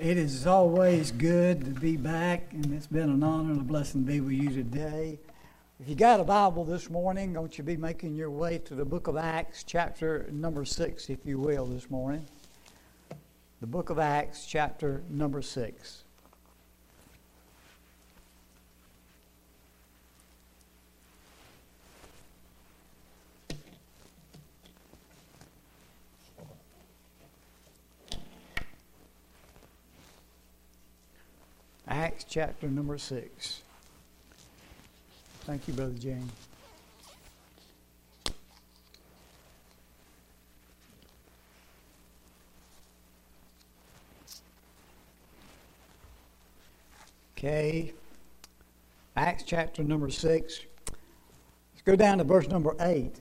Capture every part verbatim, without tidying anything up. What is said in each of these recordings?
It is always good to be back, and it's been an honor and a blessing to be with you today. If you got a Bible this morning, don't you be making your way to the book of Acts, chapter number six, if you will, this morning. The book of Acts, chapter number six. Acts chapter number six. Thank you, Brother James. Okay. Acts chapter number six. Let's go down to verse number eight.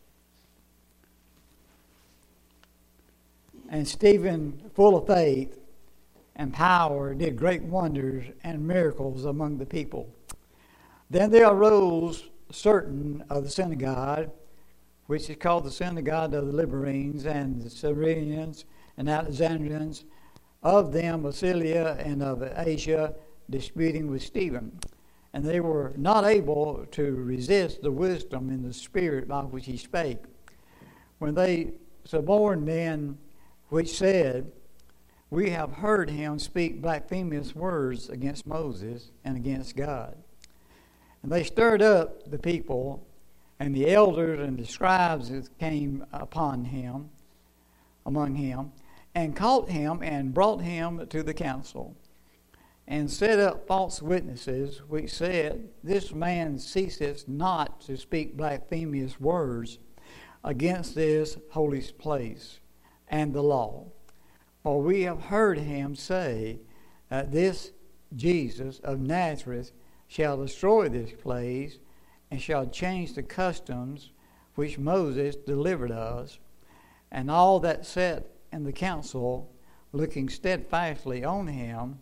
And Stephen, full of faith and power, did great wonders and miracles among the people. Then there arose certain of the synagogue, which is called the synagogue of the Liberines, and the Cyrenians and Alexandrians, of them of Cilicia and of Asia, disputing with Stephen. And they were not able to resist the wisdom in the spirit by which he spake. When they suborned men which said, We have heard him speak blasphemous words against Moses and against God. And they stirred up the people, and the elders and the scribes came upon him, among him, and caught him and brought him to the council, and set up false witnesses, which said, This man ceaseth not to speak blasphemous words against this holy place and the law. For we have heard him say that this Jesus of Nazareth shall destroy this place, and shall change the customs which Moses delivered us. And all that sat in the council, looking steadfastly on him,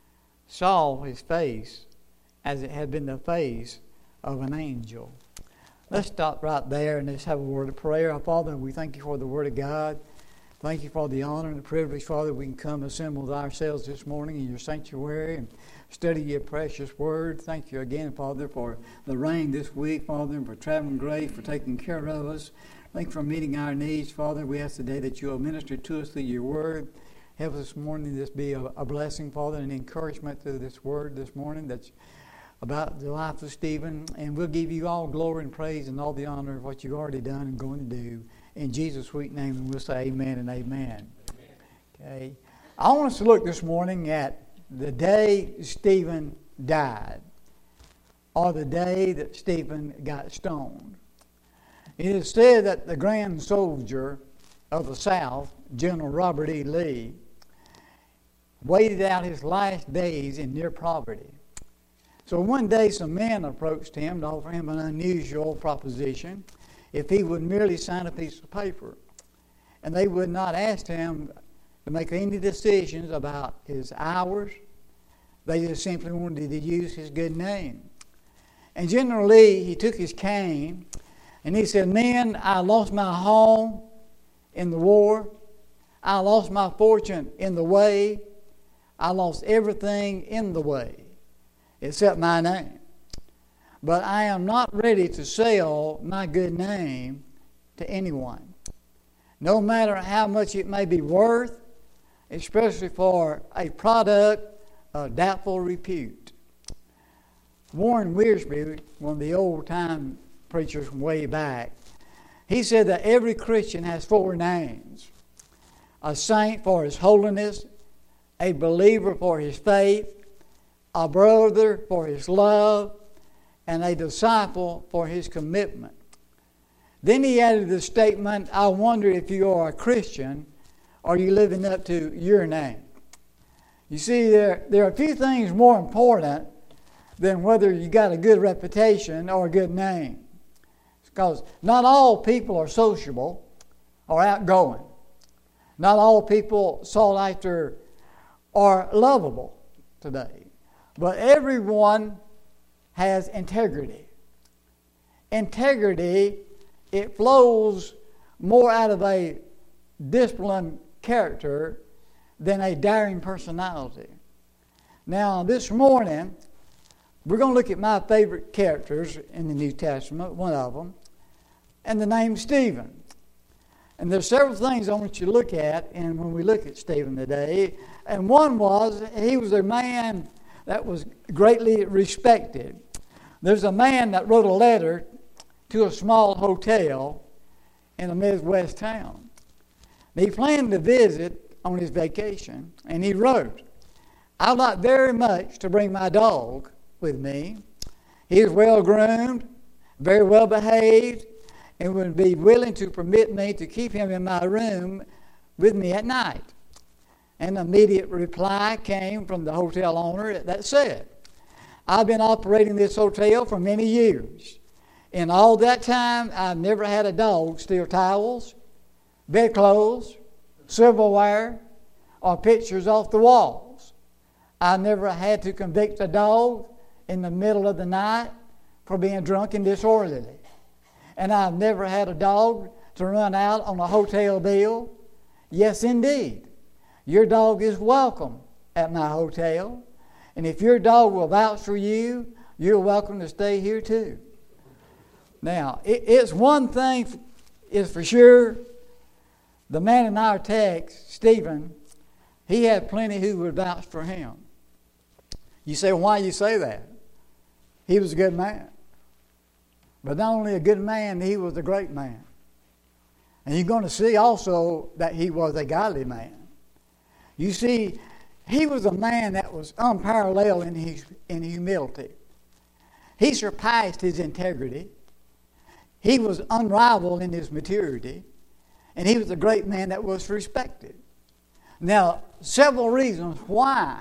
saw his face as it had been the face of an angel. Let's stop right there and let's have a word of prayer. Our Father, we thank you for the Word of God. Thank you for the honor and the privilege, Father, we can come assemble ourselves this morning in your sanctuary and study your precious word. Thank you again, Father, for the rain this week, Father, and for traveling grace, for taking care of us. Thank you for meeting our needs, Father. We ask today that you will minister to us through your word. Help us this morning this be a, a blessing, Father, and encouragement through this word this morning that's about the life of Stephen. And we'll give you all glory and praise and all the honor of what you've already done and going to do. In Jesus' sweet name, and we'll say amen and amen. Amen. Okay. I want us to look this morning at the day Stephen died, or the day that Stephen got stoned. It is said that the grand soldier of the South, General Robert E. Lee, waited out his last days in near poverty. So one day some men approached him to offer him an unusual proposition if he would merely sign a piece of paper. And they would not ask him to make any decisions about his hours. They just simply wanted to use his good name. And General Lee, he took his cane and he said, Men, I lost my home in the war. I lost my fortune in the way. I lost everything in the way except my name. But I am not ready to sell my good name to anyone, no matter how much it may be worth, especially for a product of doubtful repute. Warren Wiersbe, one of the old-time preachers from way back, he said that every Christian has four names: a saint for his holiness, a believer for his faith, a brother for his love, and a disciple for his commitment. Then he added the statement, I wonder if you are a Christian, are you living up to your name? You see, there, there are a few things more important than whether you got a good reputation or a good name. Because not all people are sociable or outgoing. Not all people sought after are lovable today. But everyone has integrity. Integrity, it flows more out of a disciplined character than a daring personality. Now, this morning, we're going to look at my favorite characters in the New Testament, one of them, and the name Stephen. And there's several things I want you to look at and when we look at Stephen today. And one was, he was a man that was greatly respected. There's a man that wrote a letter to a small hotel in a Midwest town. He planned to visit on his vacation, and he wrote, "I'd like very much to bring my dog with me. He is well groomed, very well behaved, and would be willing to permit me to keep him in my room with me at night." An immediate reply came from the hotel owner that said, "I've been operating this hotel for many years. In all that time, I've never had a dog steal towels, bedclothes, silverware, or pictures off the walls. I never had to convict a dog in the middle of the night for being drunk and disorderly. And I've never had a dog to run out on a hotel bill. Yes, indeed. Your dog is welcome at my hotel. And if your dog will vouch for you, you're welcome to stay here too." Now, it, it's one thing is for sure. The man in our text, Stephen, he had plenty who would vouch for him. You say, why you say that? He was a good man. But not only a good man, he was a great man. And you're going to see also that he was a godly man. You see, he was a man that was unparalleled in his in humility. He surpassed his integrity. He was unrivaled in his maturity. And he was a great man that was respected. Now, several reasons why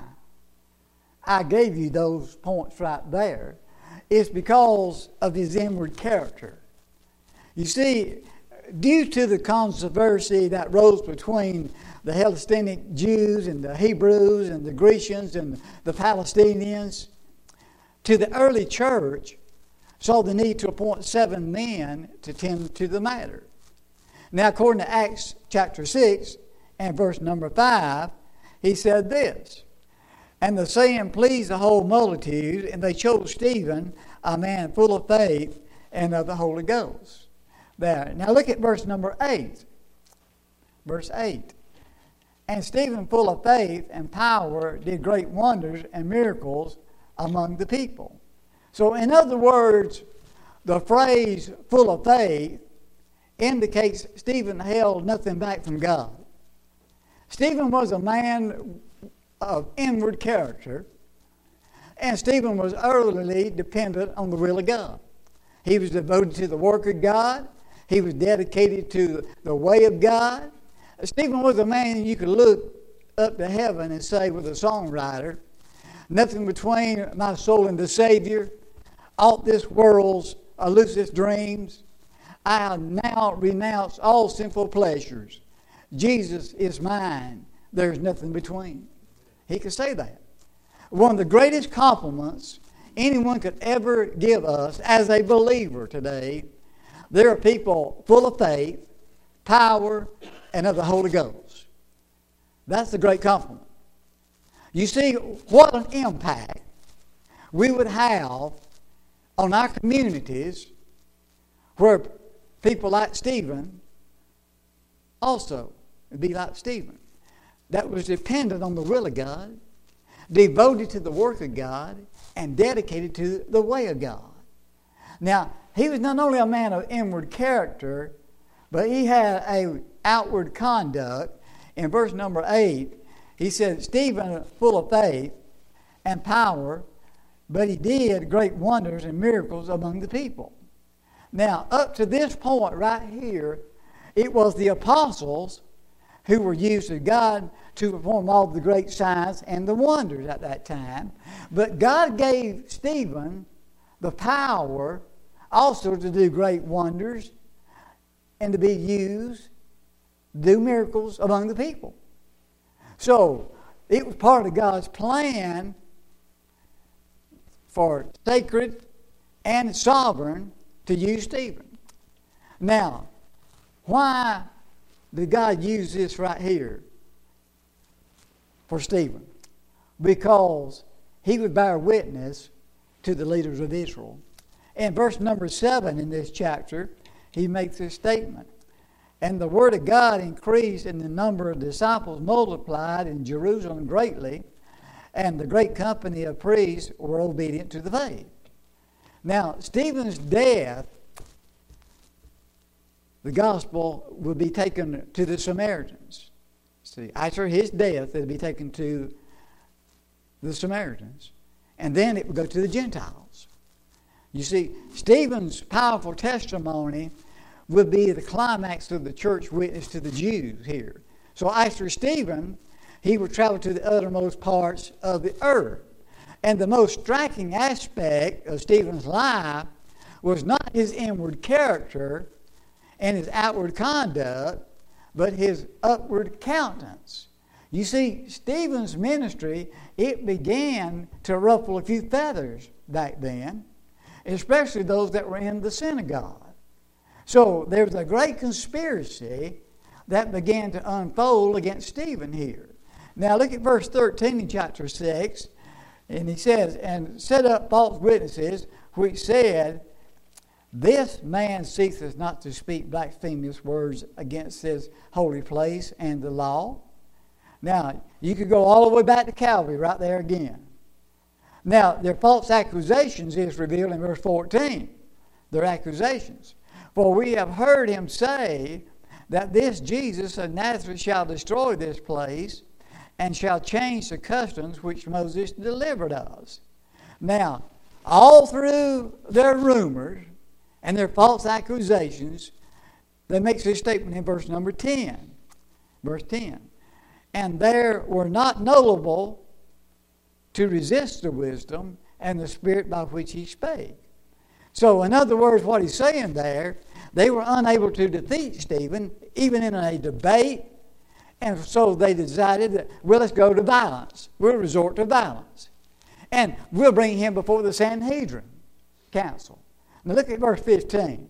I gave you those points right there is because of his inward character. You see, due to the controversy that rose between the Hellenistic Jews and the Hebrews and the Grecians and the Palestinians, to the early church saw the need to appoint seven men to tend to the matter. Now, according to Acts chapter six and verse number five, he said this, "And the saying pleased the whole multitude, and they chose Stephen, a man full of faith and of the Holy Ghost." There. Now look at verse number eight. Verse eight. "And Stephen, full of faith and power, did great wonders and miracles among the people." So in other words, the phrase "full of faith" indicates Stephen held nothing back from God. Stephen was a man of inward character, and Stephen was utterly dependent on the will of God. He was devoted to the work of God. He was dedicated to the way of God. Stephen was a man you could look up to heaven and say with a songwriter, "Nothing between my soul and the Savior, all this world's elusive dreams. I now renounce all sinful pleasures. Jesus is mine, there's nothing between." He could say that. One of the greatest compliments anyone could ever give us as a believer today, there are people full of faith, power, and of the Holy Ghost. That's a great compliment. You see, what an impact we would have on our communities where people like Stephen also would be like Stephen, that was dependent on the will of God, devoted to the work of God, and dedicated to the way of God. Now, he was not only a man of inward character, but he had an outward conduct. In verse number eight, he said, "Stephen, full of faith and power, but he did great wonders and miracles among the people." Now, up to this point right here, it was the apostles who were used of God to perform all the great signs and the wonders at that time. But God gave Stephen the power also to do great wonders and to be used, do miracles among the people. So, it was part of God's plan for sacred and sovereign to use Stephen. Now, why did God use this right here? for Stephen, because he would bear witness to the leaders of Israel. In verse number seven in this chapter, he makes this statement. And the word of God increased, and the number of disciples multiplied in Jerusalem greatly, and the great company of priests were obedient to the faith. Now, Stephen's death, the gospel would be taken to the Samaritans. See, after his death, it would be taken to the Samaritans. And then it would go to the Gentiles. You see, Stephen's powerful testimony would be the climax of the church witness to the Jews here. So after Stephen, he would travel to the uttermost parts of the earth. And the most striking aspect of Stephen's life was not his inward character and his outward conduct, but his upward countenance. You see, Stephen's ministry, it began to ruffle a few feathers back then, especially those that were in the synagogue. So there was a great conspiracy that began to unfold against Stephen here. Now look at verse thirteen in chapter six, and he says, and set up false witnesses, which said, this man ceaseth not to speak blasphemous words against this holy place and the law. Now, you could go all the way back to Calvary right there again. Now, their false accusations is revealed in verse fourteen. Their accusations. For we have heard him say that this Jesus of Nazareth shall destroy this place and shall change the customs which Moses delivered us. Now, all through their rumors and their false accusations, they make this statement in verse number ten. Verse ten. And there were not knowable to resist the wisdom and the spirit by which he spake. So, in other words, what he's saying there, they were unable to defeat Stephen, even in a debate, and so they decided that, well, let's go to violence. We'll resort to violence. And we'll bring him before the Sanhedrin council. Now look at verse fifteen.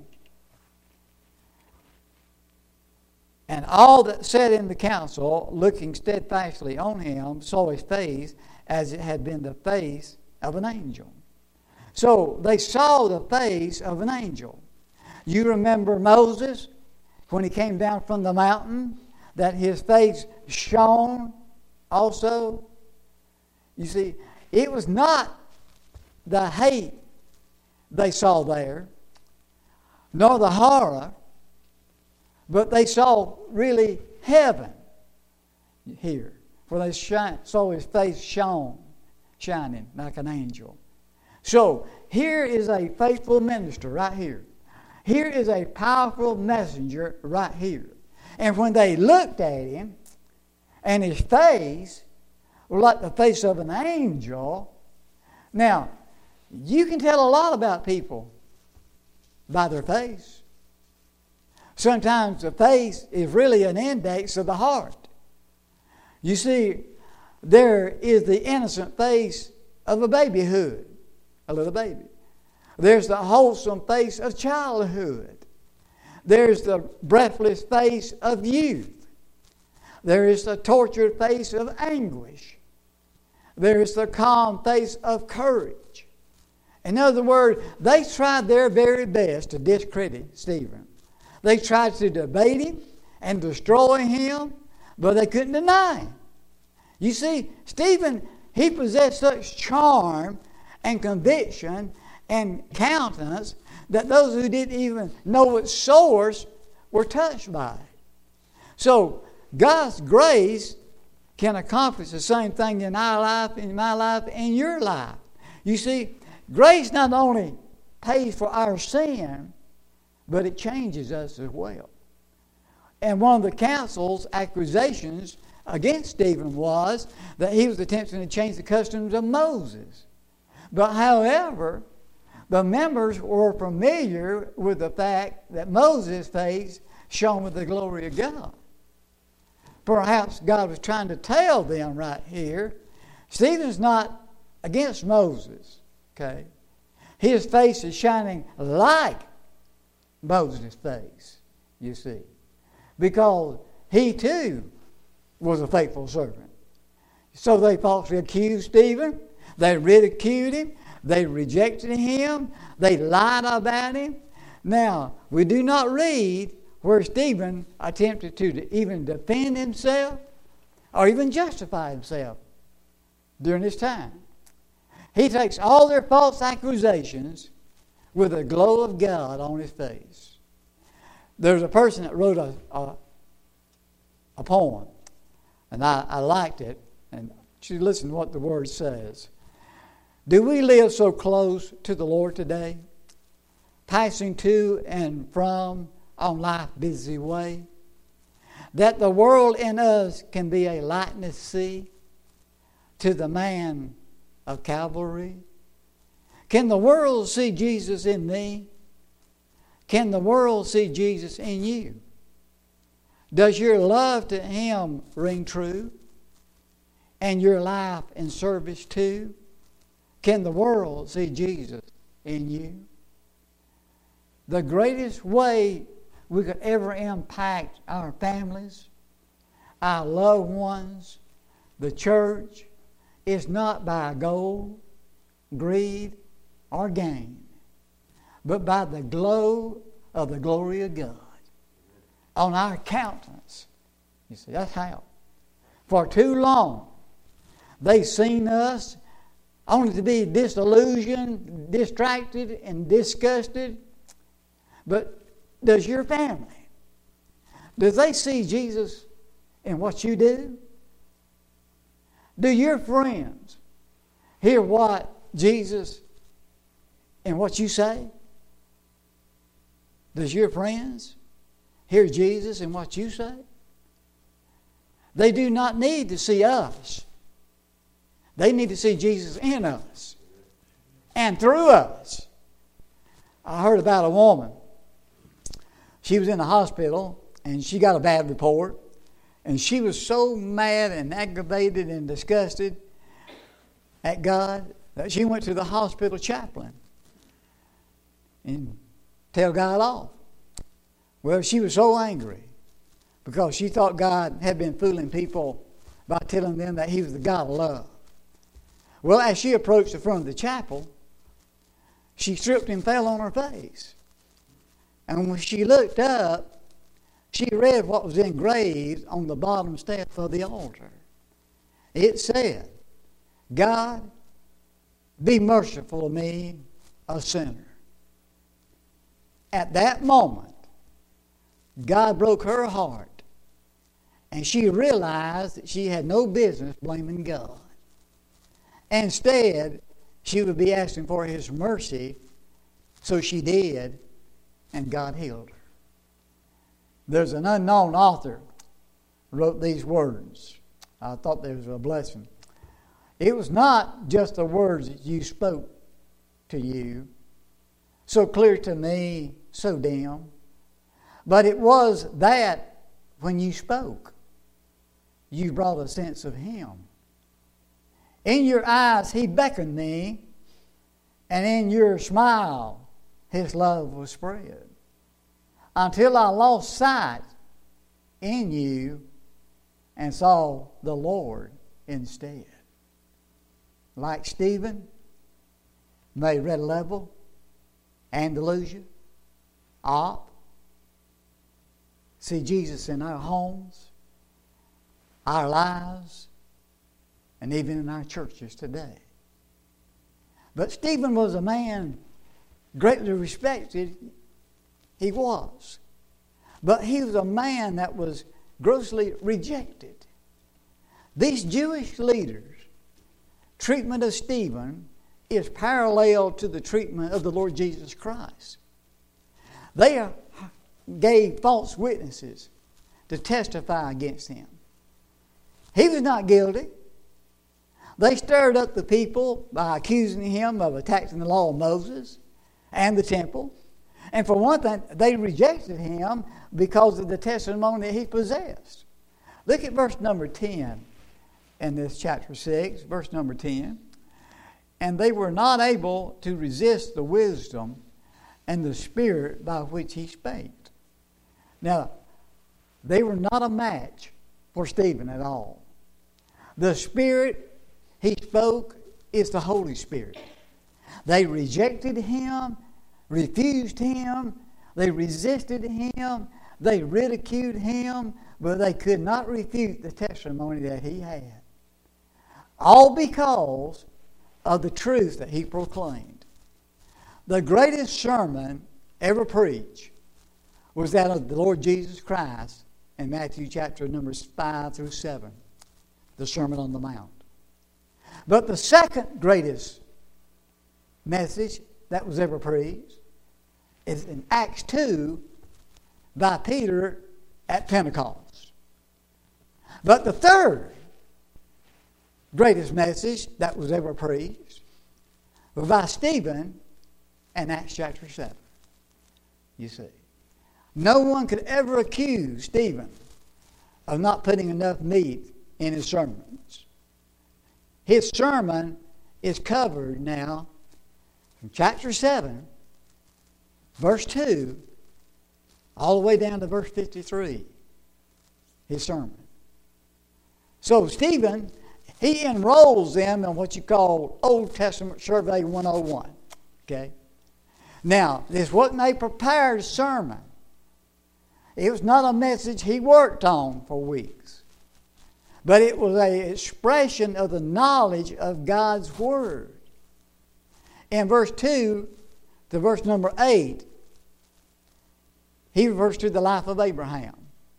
And all that sat in the council, looking steadfastly on him, saw his face as it had been the face of an angel. So they saw the face of an angel. You remember Moses when he came down from the mountain, that his face shone also? You see, it was not the hate they saw there, nor the horror, but they saw really heaven here, for they shine, saw his face shone, shining like an angel. So here is a faithful minister right here. Here is a powerful messenger right here. And when they looked at him, and his face was like the face of an angel. Now, you can tell a lot about people by their face. Sometimes the face is really an index of the heart. You see, there is the innocent face of a babyhood, a little baby. There's the wholesome face of childhood. There's the breathless face of youth. There is the tortured face of anguish. There is the calm face of courage. In other words, they tried their very best to discredit Stephen. They tried to debate him and destroy him, but they couldn't deny him. You see, Stephen, he possessed such charm and conviction and countenance that those who didn't even know its source were touched by it. So God's grace can accomplish the same thing in our life, in my life, in your life. You see, grace not only pays for our sin, but it changes us as well. And one of the council's accusations against Stephen was that he was attempting to change the customs of Moses. But however, the members were familiar with the fact that Moses' face shone with the glory of God. Perhaps God was trying to tell them right here, Stephen's not against Moses, okay? His face is shining like Moses' face, you see, because he too was a faithful servant. So they falsely accused Stephen. They ridiculed him. They rejected him. They lied about him. Now, we do not read where Stephen attempted to even defend himself or even justify himself during this time. He takes all their false accusations with a glow of God on his face. There's a person that wrote a, a, a poem, and I, I liked it, and you listen to what the word says. Do we live so close to the Lord today, passing to and from on life's busy way, that the world in us can be a likeness see to the man of Calvary? Can the world see Jesus in me? Can the world see Jesus in you? Does your love to Him ring true? And your life in service too? Can the world see Jesus in you? The greatest way we could ever impact our families, our loved ones, the church, is not by gold, greed, or gain, but by the glow of the glory of God on our countenance. You see, that's how. For too long, they've seen us only to be disillusioned, distracted, and disgusted. But does your family, do they see Jesus in what you do? Do your friends hear what Jesus in what you say? Does your friends hear Jesus in what you say? They do not need to see us. They need to see Jesus in us and through us. I heard about a woman. She was in the hospital and she got a bad report. And she was so mad and aggravated and disgusted at God that she went to the hospital chaplain and tell God off. Well, she was so angry because she thought God had been fooling people by telling them that He was the God of love. Well, as she approached the front of the chapel, she tripped and fell on her face. And when she looked up, she read what was engraved on the bottom step of the altar. It said, God, be merciful to me, a sinner. At that moment, God broke her heart, and she realized that she had no business blaming God. Instead, she would be asking for His mercy, so she did, and God healed her. There's an unknown author who wrote these words. I thought there was a blessing. It was not just the words that you spoke to you, so clear to me, so dim, but it was that when you spoke, you brought a sense of Him. In your eyes, He beckoned me, and in your smile, His love was spread. Until I lost sight in you and saw the Lord instead. Like Stephen, made red level, Andalusia, Op, see Jesus in our homes, our lives, and even in our churches today. But Stephen was a man greatly respected. He was. But he was a man that was grossly rejected. These Jewish leaders' treatment of Stephen is parallel to the treatment of the Lord Jesus Christ. They gave false witnesses to testify against him. He was not guilty. They stirred up the people by accusing him of attacking the law of Moses and the temple. And for one thing, they rejected him because of the testimony that he possessed. Look at verse number ten in this chapter six, verse number ten. And they were not able to resist the wisdom and the spirit by which he spake. Now, they were not a match for Stephen at all. The Spirit he spoke is the Holy Spirit. They rejected him, refused him, they resisted him, they ridiculed him, but they could not refute the testimony that he had. All because of the truth that he proclaimed. The greatest sermon ever preached was that of the Lord Jesus Christ in Matthew chapter numbers five through seven, the Sermon on the Mount. But the second greatest message that was ever preached is in Acts two by Peter at Pentecost. But the third greatest message that was ever preached was by Stephen in Acts chapter seven. You see, no one could ever accuse Stephen of not putting enough meat in his sermons. His sermon is covered now from chapter seven, verse two, all the way down to verse fifty-three, his sermon. So Stephen, he enrolls them in what you call Old Testament Survey one oh one. Okay? Now, this wasn't a prepared sermon. It was not a message he worked on for weeks. But it was an expression of the knowledge of God's Word. In verse two to verse number eight, he refers to the life of Abraham.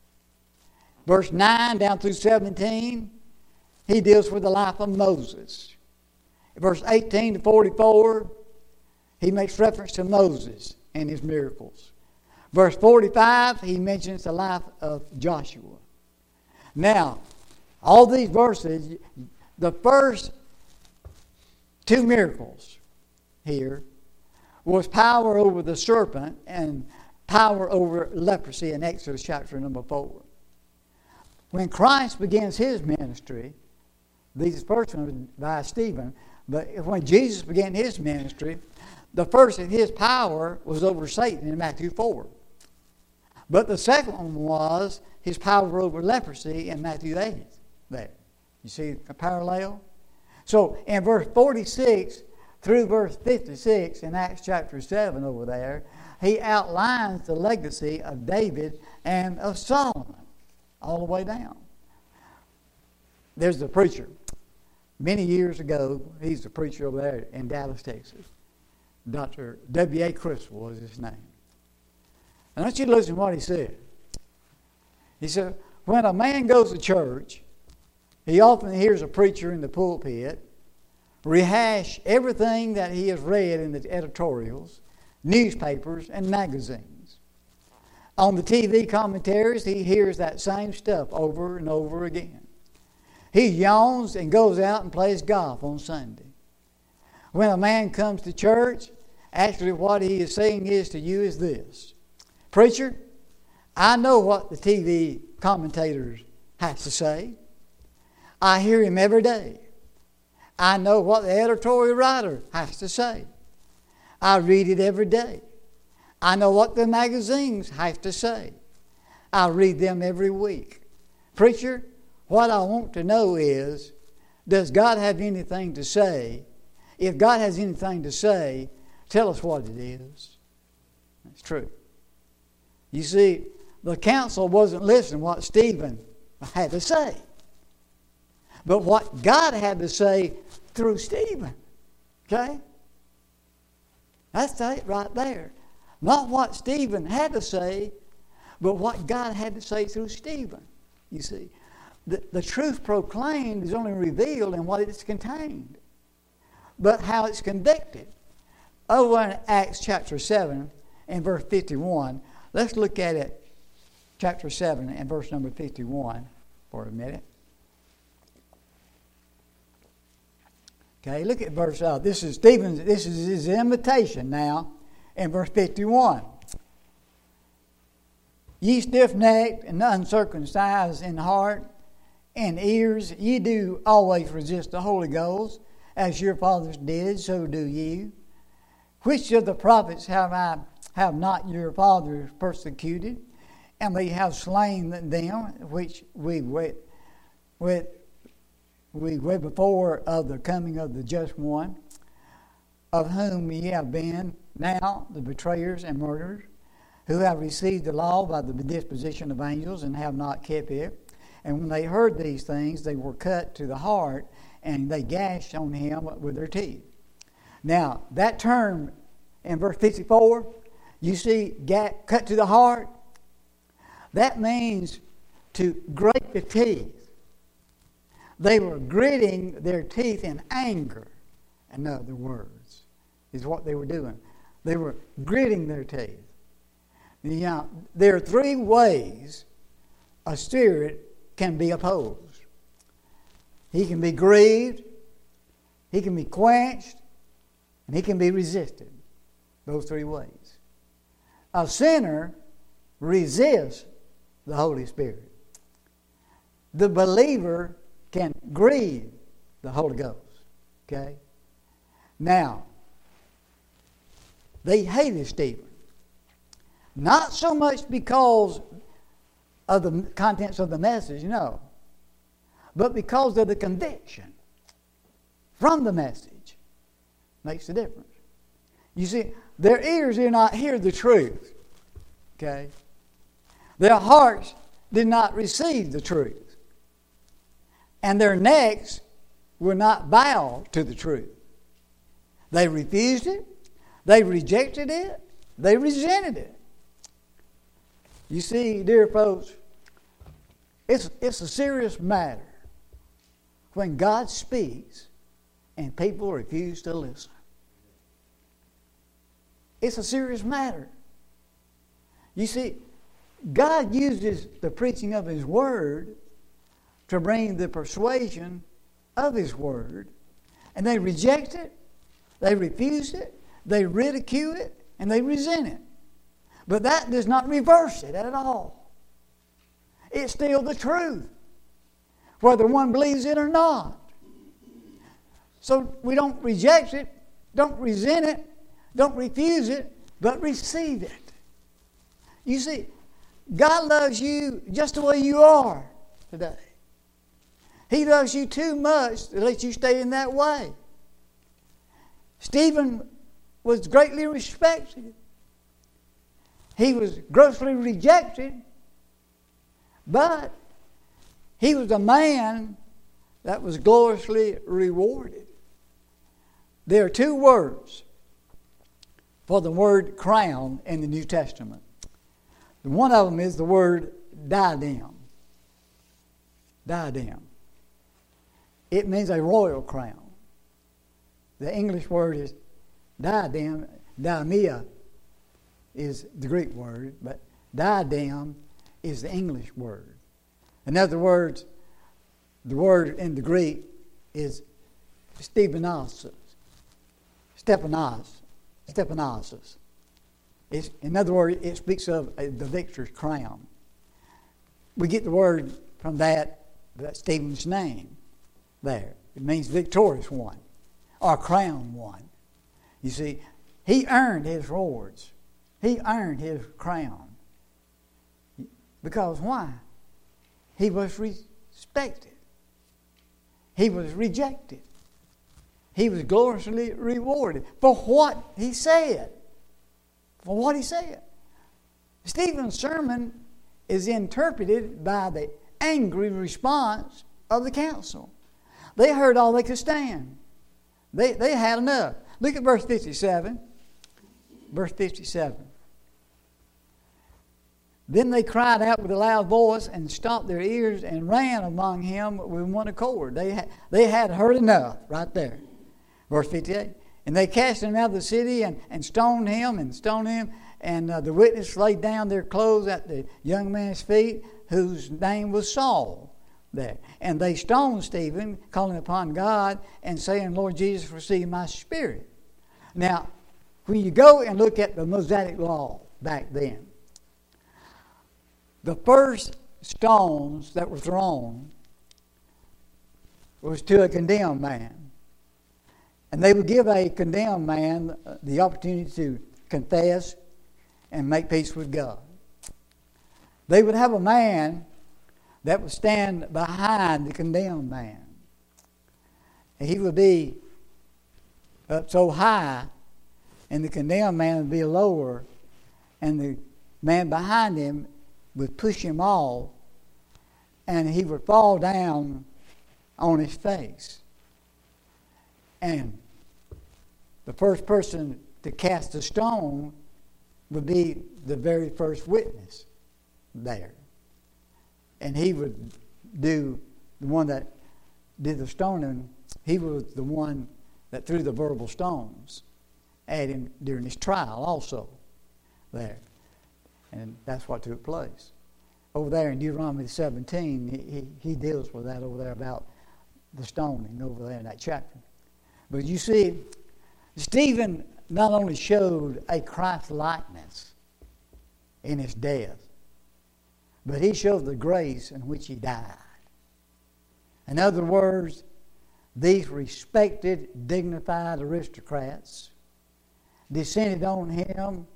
Verse nine down through seventeen, he deals with the life of Moses. Verse eighteen to forty-four, he makes reference to Moses and his miracles. Verse forty-five, he mentions the life of Joshua. Now, all these verses, the first two miracles here was power over the serpent and power over leprosy in Exodus chapter number four. When Christ begins his ministry, these first ones by Stephen, but when Jesus began his ministry, the first of his power was over Satan in Matthew four. But the second one was his power over leprosy in Matthew eight. There. You see a parallel? So in verse forty-six through verse fifty-six in Acts chapter seven over there, he outlines the legacy of David and of Solomon all the way down. There's the preacher. Many years ago, he's the preacher over there in Dallas, Texas. Doctor W A Criswell was his name. And I want you to listen to what he said. He said, when a man goes to church, he often hears a preacher in the pulpit rehash everything that he has read in the editorials, newspapers, and magazines. On the T V commentaries, he hears that same stuff over and over again. He yawns and goes out and plays golf on Sunday. When a man comes to church, actually what he is saying is to you is this: preacher, I know what the T V commentators have to say. I hear him every day. I know what the editorial writer has to say. I read it every day. I know what the magazines have to say. I read them every week. Preacher, what I want to know is, does God have anything to say? If God has anything to say, tell us what it is. That's true. You see, the council wasn't listening to what Stephen had to say, but what God had to say through Stephen. Okay? That's it right there. Not what Stephen had to say, but what God had to say through Stephen. You see, the, the truth proclaimed is only revealed in what it's contained, but how it's convicted. Over in Acts chapter seven and verse fifty-one, let's look at it, chapter seven and verse number fifty-one for a minute. Okay, look at verse, uh, this is Stephen's, this is his invitation now in verse fifty-one. Ye stiff-necked and uncircumcised in heart and ears, ye do always resist the Holy Ghost, as your fathers did, so do ye. Which of the prophets have I have not your fathers persecuted, and we have slain them, which we with with we read before of the coming of the just one, of whom ye have been now the betrayers and murderers, who have received the law by the disposition of angels and have not kept it. And when they heard these things, they were cut to the heart, and they gashed on him with their teeth. Now, that term in verse fifty-four, you see cut to the heart, that means to grate the teeth. They were gritting their teeth in anger, in other words, is what they were doing. They were gritting their teeth. Now, there are three ways a spirit can be opposed. He can be grieved, he can be quenched, and he can be resisted. Those three ways. A sinner resists the Holy Spirit. The believer can grieve the Holy Ghost. Okay? Now, they hated Stephen. Not so much because of the contents of the message, no. But because of the conviction from the message. Makes a difference. You see, their ears did not hear the truth. Okay? Their hearts did not receive the truth. And their necks were not bowed to the truth. They refused it. They rejected it. They resented it. You see, dear folks, it's, it's a serious matter when God speaks and people refuse to listen. It's a serious matter. You see, God uses the preaching of His Word to bring the persuasion of His Word, and they reject it, they refuse it, they ridicule it, and they resent it. But that does not reverse it at all. It's still the truth, whether one believes it or not. So we don't reject it, don't resent it, don't refuse it, but receive it. You see, God loves you just the way you are today. He loves you too much to let you stay in that way. Stephen was greatly respected. He was grossly rejected, but he was a man that was gloriously rewarded. There are two words for the word crown in the New Testament. One of them is the word diadem. Diadem. It means a royal crown. The English word is diadem. Diademia is the Greek word, but diadem is the English word. In other words, the word in the Greek is Stephanos. Stephanos. Stephanos. It's, in other words, it speaks of uh, the victor's crown. We get the word from that, that Stephen's name there. It means victorious one or crowned one. You see, he earned his rewards. He earned his crown. Because why? He was respected. He was rejected. He was gloriously rewarded for what he said. For what he said. Stephen's sermon is interpreted by the angry response of the council. They heard all they could stand. They, they had enough. Look at verse fifty-seven. Verse fifty-seven. Then they cried out with a loud voice and stopped their ears and ran among him with one accord. They had, they had heard enough right there. Verse fifty-eight. And they cast him out of the city and, and stoned him and stoned him. And uh, the witness laid down their clothes at the young man's feet, whose name was Saul. There. And they stoned Stephen, calling upon God and saying, Lord Jesus, receive my spirit. Now, when you go and look at the Mosaic law back then, the first stones that were thrown was to a condemned man. And they would give a condemned man the opportunity to confess and make peace with God. They would have a man that would stand behind the condemned man. he would be up so high, and the condemned man would be lower, and the man behind him would push him off, and he would fall down on his face. And the first person to cast a stone would be the very first witness there. And he would do, the one that did the stoning, he was the one that threw the verbal stones at him during his trial also there. And that's what took place. Over there in Deuteronomy seventeen, he, he, he deals with that over there about the stoning over there in that chapter. But you see, Stephen not only showed a Christ likeness in his death, but he showed the grace in which he died. In other words, these respected, dignified aristocrats descended on him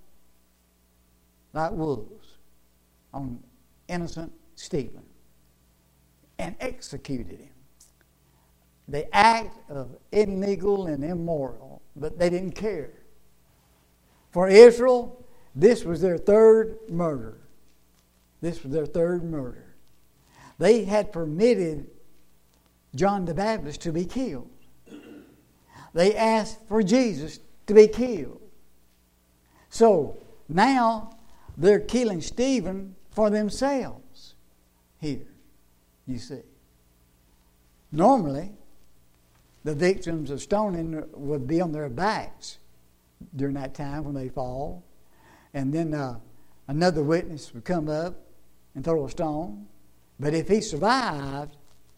like wolves on innocent Stephen and executed him. The act of illegal and immoral, but they didn't care. For Israel, this was their third murder. This was their third murder. They had permitted John the Baptist to be killed. They asked for Jesus to be killed. So now they're killing Stephen for themselves here, you see. Normally, the victims of stoning would be on their backs during that time when they fall. And then uh, another witness would come up and throw a stone. But if he survived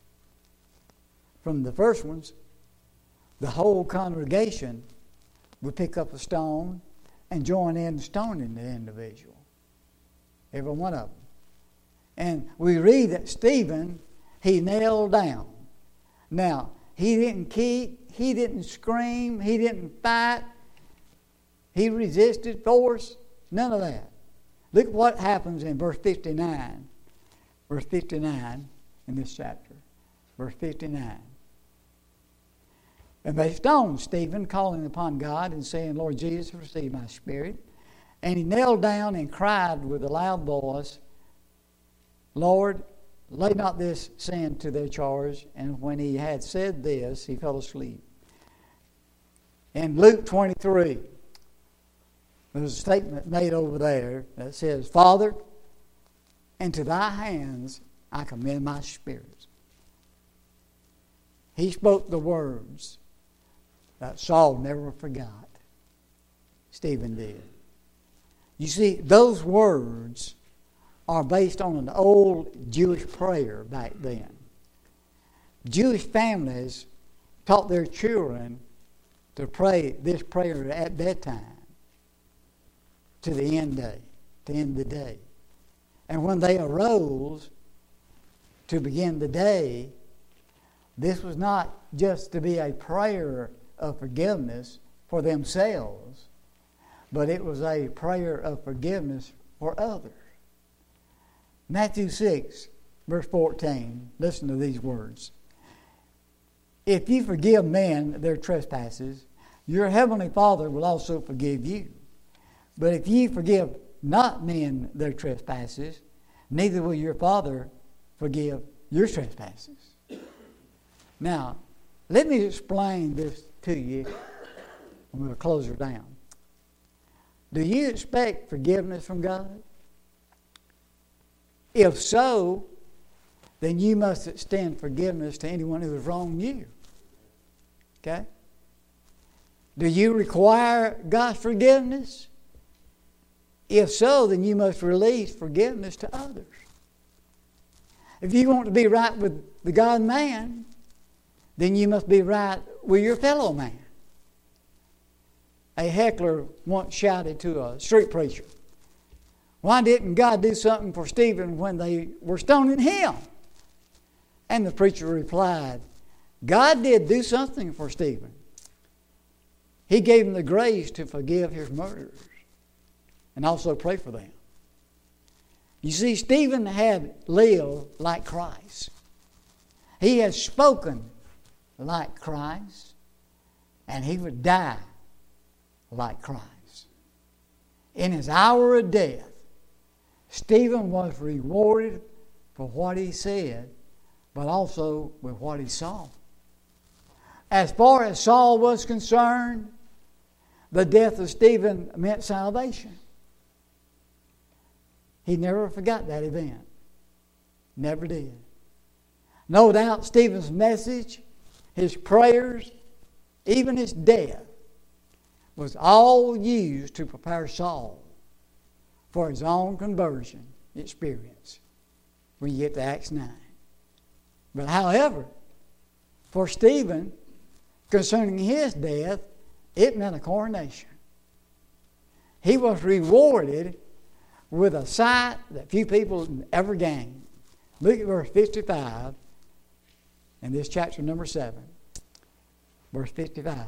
from the first ones, the whole congregation would pick up a stone and join in stoning the individual. Every one of them. And we read that Stephen, he knelt down. Now, he didn't kick, he didn't scream, he didn't fight, he resisted force, none of that. Look what happens in verse fifty-nine. Verse fifty-nine in this chapter. Verse fifty-nine. And they stoned Stephen, calling upon God and saying, Lord Jesus, receive my spirit. And he knelt down and cried with a loud voice, Lord, lay not this sin to their charge. And when he had said this, he fell asleep. In Luke twenty-three, there's a statement made over there that says, Father, into thy hands I commend my spirit. He spoke the words that Saul never forgot. Stephen did. You see, those words are based on an old Jewish prayer back then. Jewish families taught their children to pray this prayer at bedtime to the end day, to end the day. And when they arose to begin the day, this was not just to be a prayer of forgiveness for themselves, but it was a prayer of forgiveness for others. Matthew six, verse fourteen, listen to these words. If you forgive men their trespasses, your heavenly Father will also forgive you. But if ye forgive not men their trespasses, neither will your Father forgive your trespasses. Now, let me explain this to you. I'm going to close her down. Do you expect forgiveness from God? If so, then you must extend forgiveness to anyone who has wronged you. Okay? Do you require God's forgiveness? If so, then you must release forgiveness to others. If you want to be right with the God man, then you must be right with your fellow man. A heckler once shouted to a street preacher, why didn't God do something for Stephen when they were stoning him? And the preacher replied, God did do something for Stephen. He gave him the grace to forgive his murderers and also pray for them. You see, Stephen had lived like Christ. He had spoken like Christ, and he would die like Christ. In his hour of death, Stephen was rewarded for what he said, but also with what he saw. As far as Saul was concerned, the death of Stephen meant salvation. He never forgot that event. Never did. No doubt Stephen's message, his prayers, even his death, was all used to prepare Saul for his own conversion experience when you get to Acts nine. But however, for Stephen, concerning his death, it meant a coronation. He was rewarded with a sight that few people ever gained. Look at verse fifty-five in this chapter number seven. Verse fifty-five.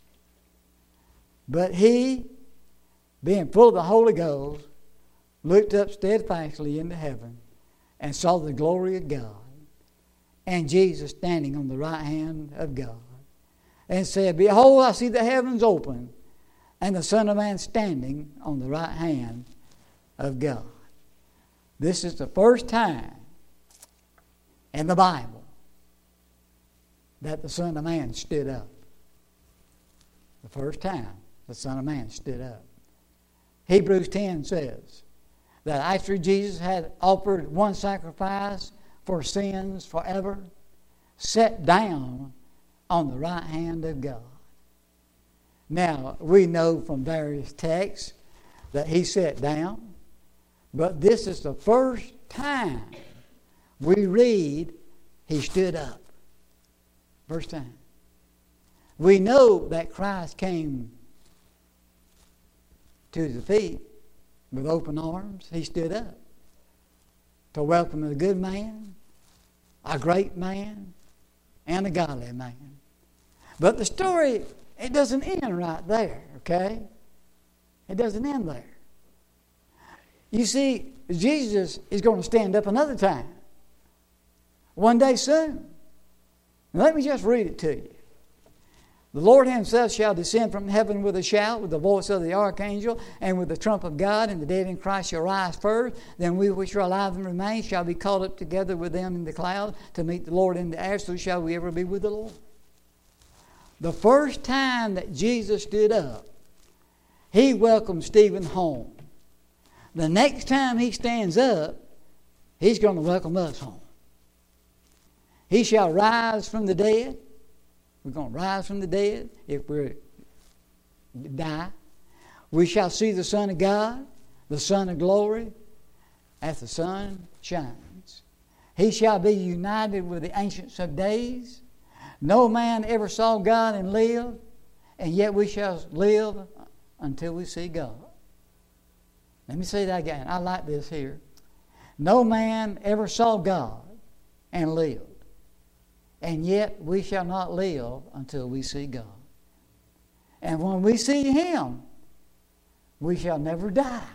But he, being full of the Holy Ghost, looked up steadfastly into heaven and saw the glory of God and Jesus standing on the right hand of God, and said, Behold, I see the heavens open and the Son of Man standing on the right hand of God. This is the first time in the Bible that the Son of Man stood up. The first time the Son of Man stood up. Hebrews ten says that after Jesus had offered one sacrifice for sins forever, sat down on the right hand of God. Now, we know from various texts that he sat down, but this is the first time we read he stood up. First time. We know that Christ came to the feet with open arms. He stood up to welcome a good man, a great man, and a godly man. But the story, it doesn't end right there, okay? It doesn't end there. You see, Jesus is going to stand up another time. One day soon. Now, let me just read it to you. The Lord himself shall descend from heaven with a shout, with the voice of the archangel, and with the trump of God, and the dead in Christ shall rise first. Then we which are alive and remain shall be caught up together with them in the clouds to meet the Lord in the air, so shall we ever be with the Lord. The first time that Jesus stood up, he welcomed Stephen home. The next time he stands up, he's going to welcome us home. He shall rise from the dead. We're going to rise from the dead if we die. We shall see the Son of God, the Son of glory, as the sun shines. He shall be united with the ancients of days. No man ever saw God and lived, and yet we shall live until we see God. Let me say that again. I like this here. No man ever saw God and lived, and yet we shall not live until we see God. And when we see him, we shall never die.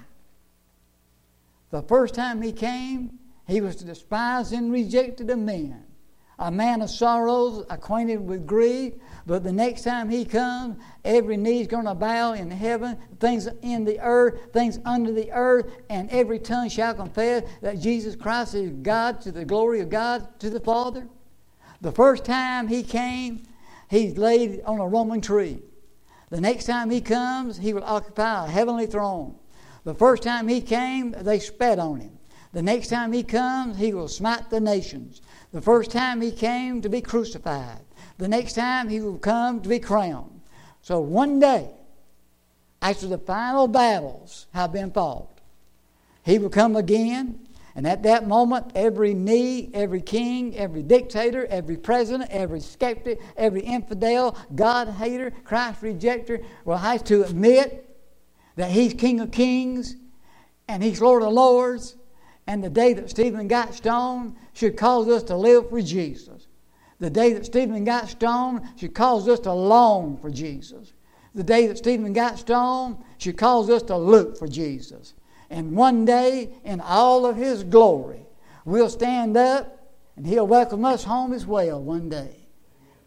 The first time he came, he was despised and rejected of men, a man of sorrows, acquainted with grief. But the next time he comes, every knee is going to bow in heaven, things in the earth, things under the earth, and every tongue shall confess that Jesus Christ is God, to the glory of God, to the Father. The first time he came, he's laid on a Roman tree. The next time he comes, he will occupy a heavenly throne. The first time he came, they spat on him. The next time he comes, he will smite the nations. The first time he came to be crucified. The next time he will come to be crowned. So one day, after the final battles have been fought, he will come again. And at that moment, every knee, every king, every dictator, every president, every skeptic, every infidel, God-hater, Christ-rejecter will have to admit that he's King of Kings and he's Lord of Lords. And the day that Stephen got stoned should cause us to live for Jesus. The day that Stephen got stoned should cause us to long for Jesus. The day that Stephen got stoned should cause us to look for Jesus. And one day, in all of his glory, we'll stand up and he'll welcome us home as well one day.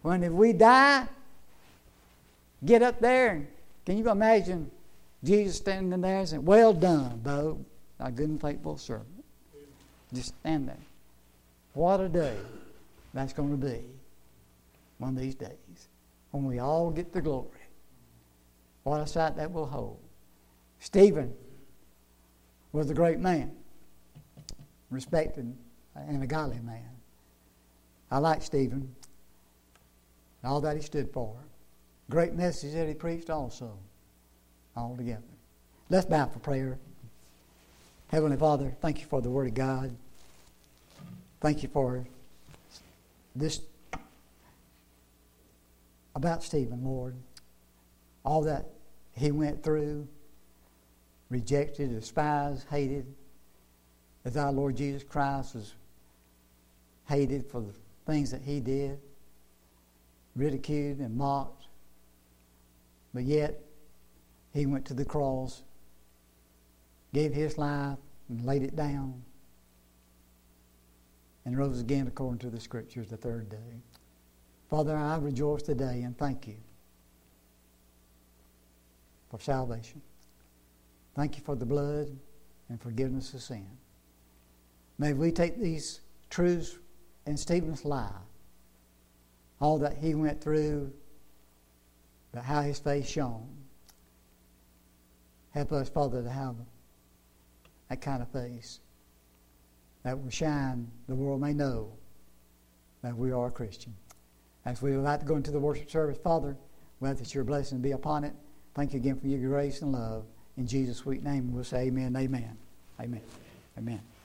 When if we die, get up there, and can you imagine Jesus standing there and saying, well done, thou thy good and faithful servant. Just stand there. What a day that's going to be one of these days when we all get the glory. What a sight that will hold. Stephen was a great man, respected and a godly man. I like Stephen, all that he stood for. Great message that he preached also, all together. Let's bow for prayer. Heavenly Father, thank you for the Word of God. Thank you for this about Stephen, Lord. All that he went through, rejected, despised, hated, as our Lord Jesus Christ was hated for the things that he did, ridiculed and mocked. But yet, he went to the cross, gave his life, and laid it down, and rose again according to the Scriptures the third day. Father, I rejoice today and thank you for salvation. Thank you for the blood and forgiveness of sin. May we take these truths in Stephen's life, all that he went through, but how his face shone. Help us, Father, to have that kind of face that will shine, the world may know that we are a Christian. As we would like to go into the worship service, Father, we ask that your blessing be upon it. Thank you again for your grace and love. In Jesus' sweet name, we'll say amen, amen, amen, amen.